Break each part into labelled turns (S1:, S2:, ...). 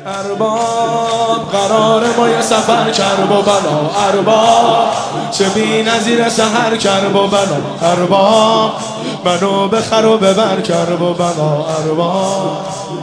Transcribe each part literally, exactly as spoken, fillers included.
S1: ارباب قرار ما یه سفر کرب و بلا، ارباب چه بی نظیر سحر کرب و بلا، ارباب منو بخر و ببر کرب و بلا، ارباب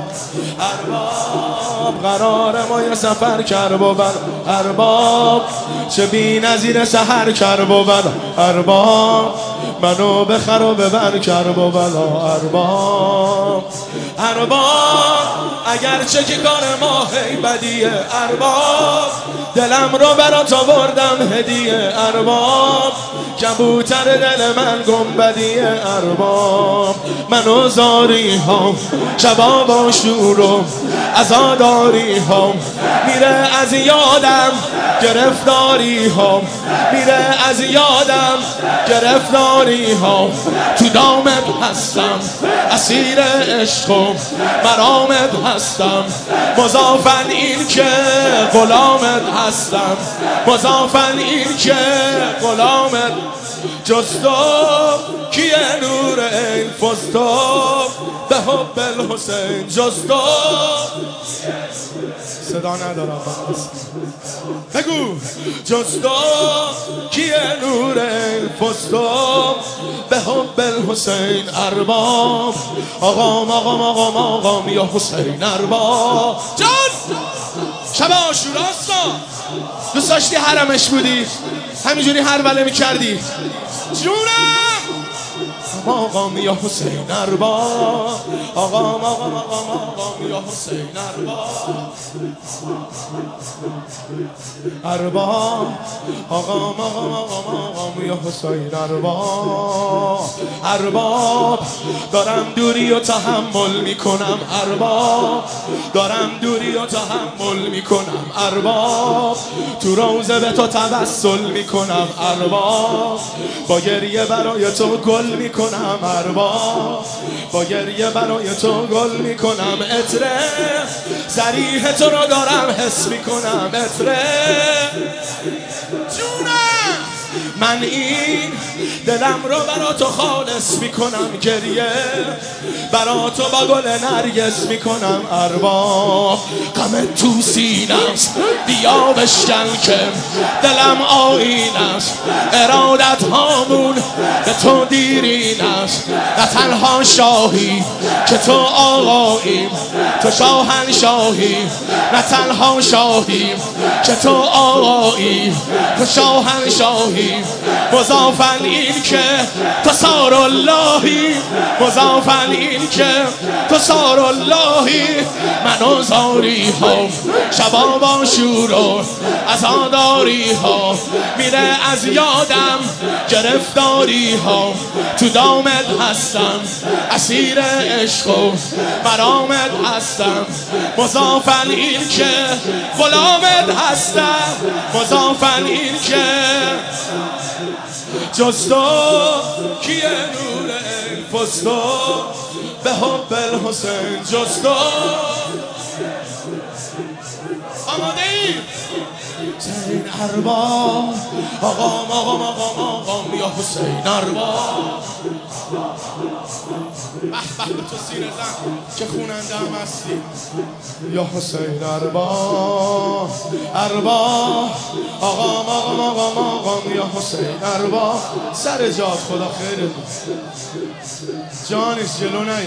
S1: ارباب قرار ما یه سفر کرب و بلا، ارباب چه بی نظیر سحر کرب و بلا، ارباب منو بخر و ببر کرب و بلا، ارباب ارباب اگرچه که کار ما هی بدیه، ارباب دلم رو برات آوردم هدیه، ارباب کبوتر دل من گنبدیه، ارباب منو زاری هم شبا با شورم عزاداری هم میره از یادم گرفتاری هم میره از یادم گرفتاری هم تو دامت هستم اسیر عشقم مرامت هستم مضافن این که غلامت هستم مضافن این که غلامت جز تو کیه نور این فستو به حب الحسین جز تو صدا ندارم بگو جز تو کیه نور این فستو به حب الحسین ارباب آقام آقام آقام آقام یا حسین ارباب جان شب عاشوراست دوست داشتی حرمش بودی همینجوری هر وله میکردی جونم آقام یا حسین ارباب آقام آقام آقام آقام یا حسین ارباب ارباب آقام آقام آقام آقام یا حسین ارباب ارباب دارم دوری و تحمل میکنم ارباب دارم دوری و تحمل میکنم ارباب تو روزه به تو توسل میکنم ارباب با گریه برای تو گل میکنم ارباب با گریه برای تو گل میکنم عطره صریح تو رو دارم حس میکنم عطره جونم من این دلم رو برا تو خالص میکنم گریه برا تو با گل نرگس میکنم ارباب غم تو سینه‌ست بیا بشکن که دلم آیین است ارادت هامون به تو دیرین است نه تنها شاهی که تو آقاییم تو شاهنشاهی نه تنها شاهیم که تو آقایی تو شاهنشاهی مضافن این که تو سار اللهی مضافن این که تو سار اللهی منو زاری ها شبا با شور و عزاداری ها میره از یادم گرفتاری ها تو دامت هستم اسیر عشق و مرامت هستم مضافن این که غلامت هستم مضافن این که جز تو کیه نور این فستو به حب الحسین جز تو آماده ای؟ حسین ارباب آقام آقام آقام آقام یا حسین ارباب به به به تو سیر زن که خوننده هم هستی یا حسین ارباب ارباب آقام آقام آقام آقام یا حسین ارباب سر جات خدا خیرت جانش جلو نیا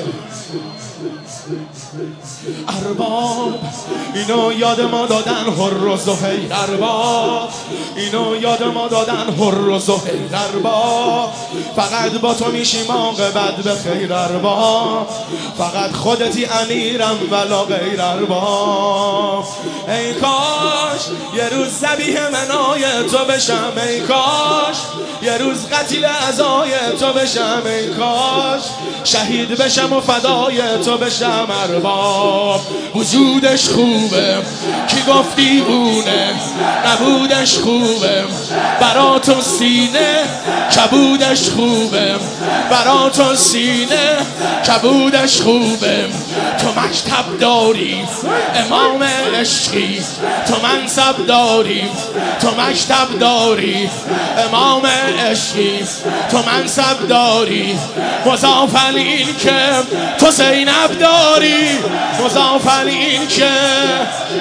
S1: ارباب اینو یاد ما دادن حر و زهیر ارباب اینو یاد ما دادن حر و زهیر ارباب فقط با تو میشیم عاقبت به خیر ارباب فقط خودتی امیرم ولا غیر ارباب ای کاش یه روز ذبیح منای تو بشم ای کاش یه روز قتیل عزای تو بشم ای کاش شهید بشم و فدای تو بشم ارباب وجودش خوبه کی گفتی بونه نبودش خوبه برا تو سینه کبودش خوبه برا تو سینه کبودش خوبه تو مکتب داری امام عشقی تو منصب داری تو مکتب داری امام عشقی تو منصب داری مضافن این که تو زینب داری مضافن این که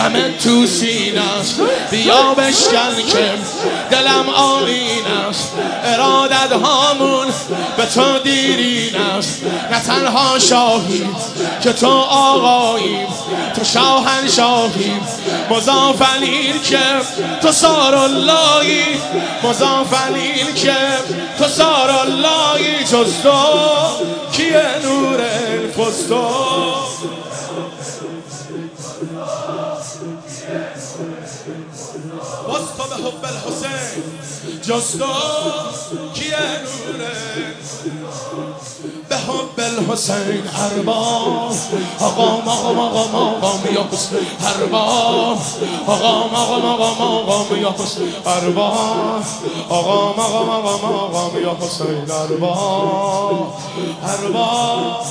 S1: همه تو سینه است، بیا بشکن که دلم آیین است. ارادت هامون به تو دیرین است، نه تنها شاهی که تو آقاییم، تو شاهنشاهی مضافلین که تو ساراللهی، مضافلین که تو ساراللهی. جز تو کیه نور الفستو؟ واسطا به حب الحسین، جز تو کیه نور به حب الحسین. ارباب آقا مقام آقا مقام یا حسین، ارباب آقا مقام آقا مقام یا حسین، ارباب آقا مقام آقا مقام یا حسین، ارباب ارباب.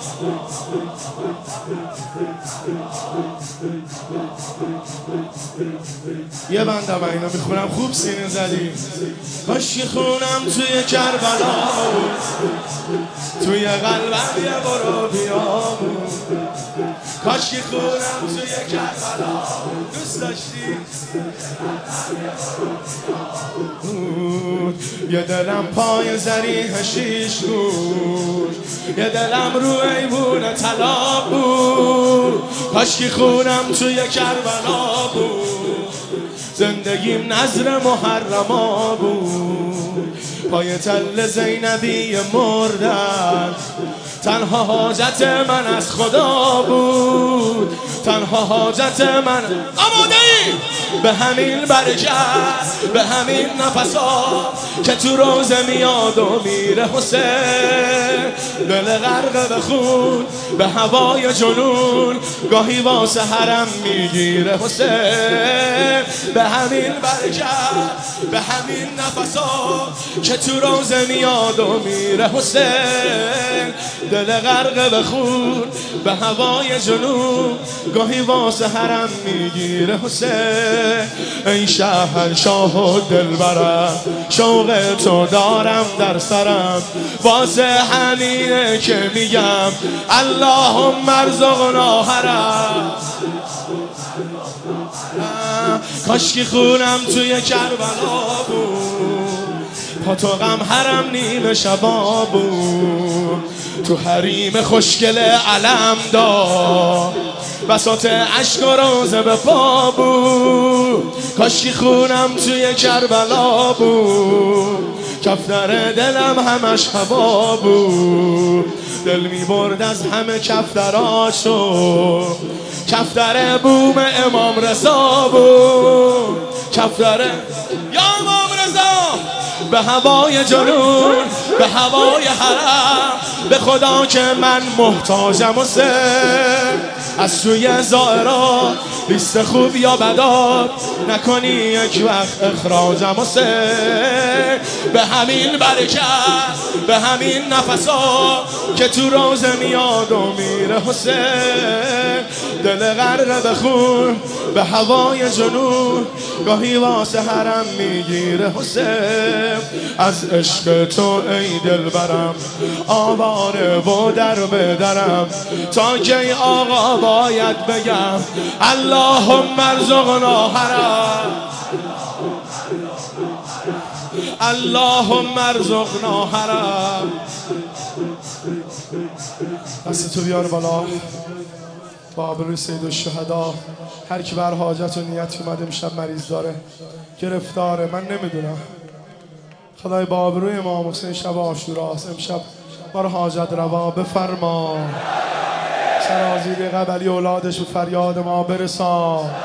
S1: یه بندم اینو میخونم خوب سینه زدی. کاشکی خونم توی کربلا، توی قلبم یه برو بیا بود. کاشکی خونم توی کربلا، دوست داشتی یه دلم پای زریح شیش بود، یه دلم رو ایوون طلا بود. کاشکی خونم توی کربلا بود، زندگیم نظر محرما بود. پای تل زینبی مردن، تنها حاجت من از خدا بود، تنها حاجت من. آماده ای؟ به همین برکت، به همین نفسا که تو روزه میاد و میره حسین. دل غرق به خون، به هوای جنون، گاهی واسه حرم میگیره حسین. به همین برکت، به همین نفسا که تو روزه میاد و میره حسین. دل غرق به خون، به هوای جنون، گاهی واسه حرم میگیره حسین. ای شهنشاه و دلبرم، شوق تو دارم در سرم، واسه همینه که میگم اللهم ارزقنا حرم. کاشکی خونم توی کربلا بود، پا تو غم حرم نیمه شبا بود. تو حریم خوشگل علم دار، بساط عشق و روزه به پا بود. کاشکی خونم توی کربلا بود، کفتر دلم همش هوا بود. دل می برد از همه کفتراشو، کفتر بوم امام رضا بود. کفتر یا امام رضا، به هوای جنون، به هوای حرم، به خدا که من محتاجم حسین. از سوی زائرات لیست خوب یا بدات نکنی یک وقت اخراجم حسین. به همین برکت، به همین نفسا که تو روزه میاد و میره حسین. دل غرق به خون، به هوای جنون، گاهی واسه حرم میگیره حسین. از عشق تو ای دلبرم آواره و در بدرم، تا کی آقا باید بگم اللهم ارزقنا حرم، اللهم ارزقنا حرم. دست تو بیار بالا با آبروی سید الشهدا. هر کی بر حاجت و نیت اومد امشب مریض داره، گرفتاره، من نمیدونم، خدای با آبروی امام حسین شب عاشوراست، امشب بار حاجت روا بفرما. سرازیر قبلی اولادش و فریاد ما برسان.